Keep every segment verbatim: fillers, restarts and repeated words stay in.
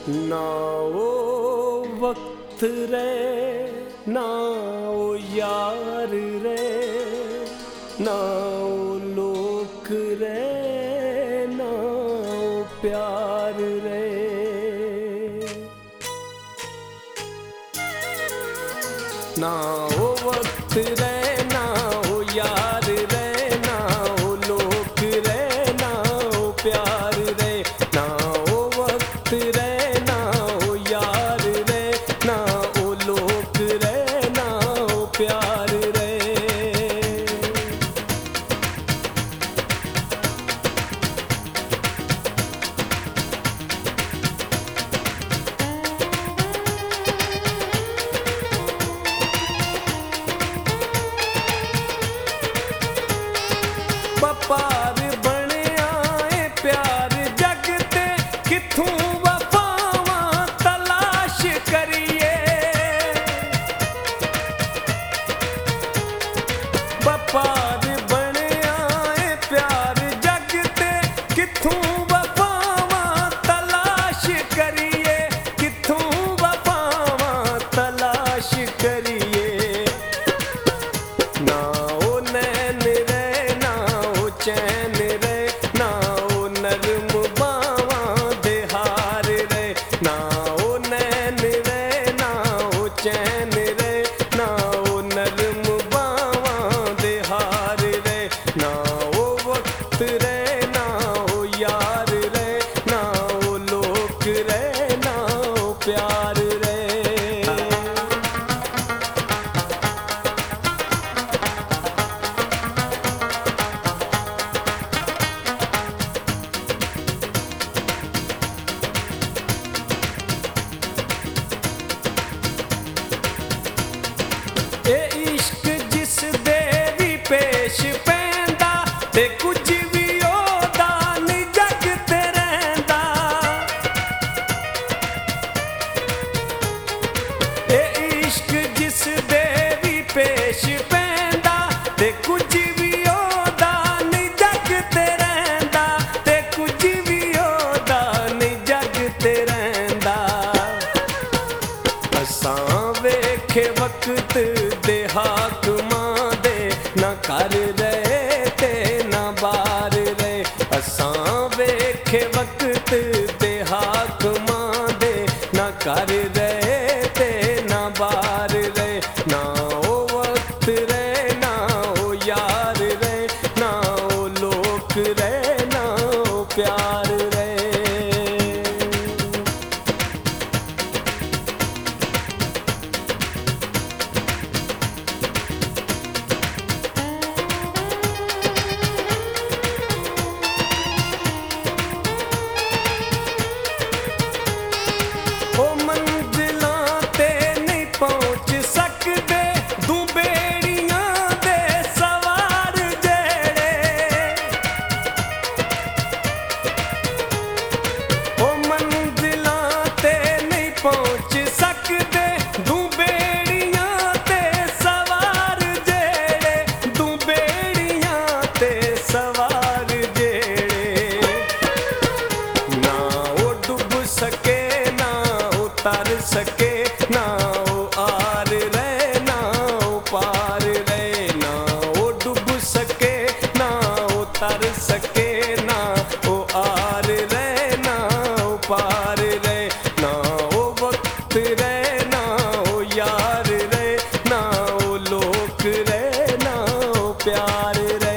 ना वो वक्त रे ना वो यार रे ना वो लोक रे ना वो प्यार रे। ना वो वक्त रे ना वो यार रे ना वो लोक रे ना वो प्यार रे। ना वो वक्त रे ना वो यार रे ना वो लोक रे ना वो प्यार रे। पार बने आए प्यार जगते किथों वफावां तलाश करिए। पार बने आए प्यार जगते किथों वफावां तलाश करिए किथों वफावां तलाश करिए। ना ओ नैन रे चैन रे ना ओ नरम बावां दे हार रे। ना ओ नैन रे ना ओ चैन रे ना ओ नरम बावां दे हार रे। ना ओ वक्त रे ना ओ यार रे ना ओ लोक रे ना ओ प्यार रे। ए इश्क जिस दे भी पेश पैंदा ते कुछ भी ओदा नी जगते रैंदा। ए इश्क जिस दे भी पेश पैंदा ते कुछ भी ओदा नी जगते रैंदा ते कुछ भी ओदा नी जगते रैंदा। असां वेखे वक्त दे हाकमां दे ना कर रहे ते ना बार रे। असां वेखे वक्त दे हाकमां दे ना कर रहे ते ना बार रे। ना ओ वक्त रे ना ओ यार रे ना ओ लोक रे ना ओ प्यार रे। ओ मंजिलां ते नहीं पहुंच सकदे दू बेड़ियां दे सवार जेड़े। ओ मंजिलां ते नहीं पहुंच सकदे दू बेड़ियां ते सवार जेड़े दू बेड़ियां ते सवार जेड़े। ना ओ डुब सके तर सके ना ओ आर रे ना ओ पार रे। ना ओ डूब सके ना ओ तर सके ना ओ आर रे ना ओ पार रे। ना ओ वक्त रे ना ओ यार रे ना ओ लोक रे ना ओ प्यार रे।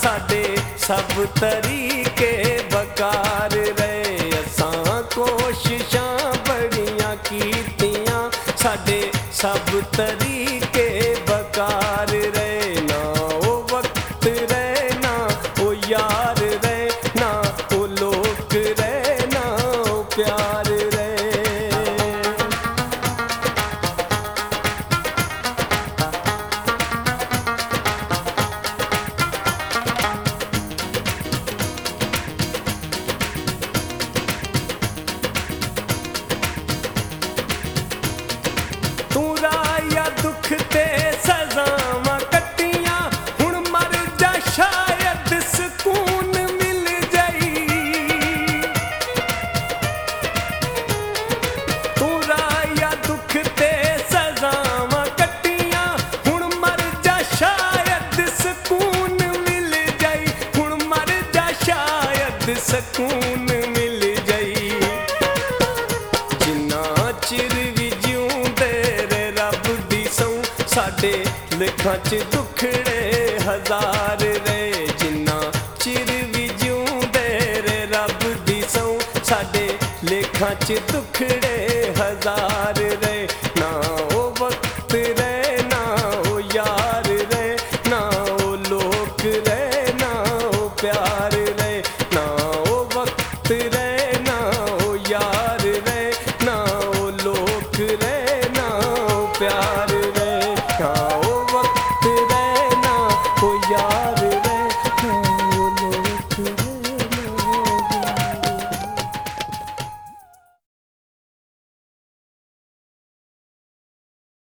साडे सब तरीके बेकार रहे। असां कोशिशां बड़ियां कीतियां, साडे सब तरीके बेकार रहे। ना ओ वक्त रहे, ना ओ यार रहे, ना ओ लोग रहे, ना ओ प्यार रहे। तू राया दुख ते सजावां कट्टियां, हुण मर जा शायद सुकून मिल जाई। तू राया दुख ते सजावां कट्टियां, हुण मर जा शायद सुकून मिल जाई। हुण मर जा शायद सुकून मिल जाई। जिन्ना चिर भी जिउंदे रे रब दी सौं, साडे लेखां च दुखड़े हज़ार रहे। जिन्ना चिर भी जिउंदे रे रब दी सौं, साडे लेखां च दुखड़े हज़ार रहे। ना ओ वक्त रहे, ना ओ यार रहे, ना ओ लोग रहे, ना ओ प्यार रहे। ना ओ वक्त रहे, ना ओ यार रहे, ना ओ लोग रहे, ना ओ प्यार रहे।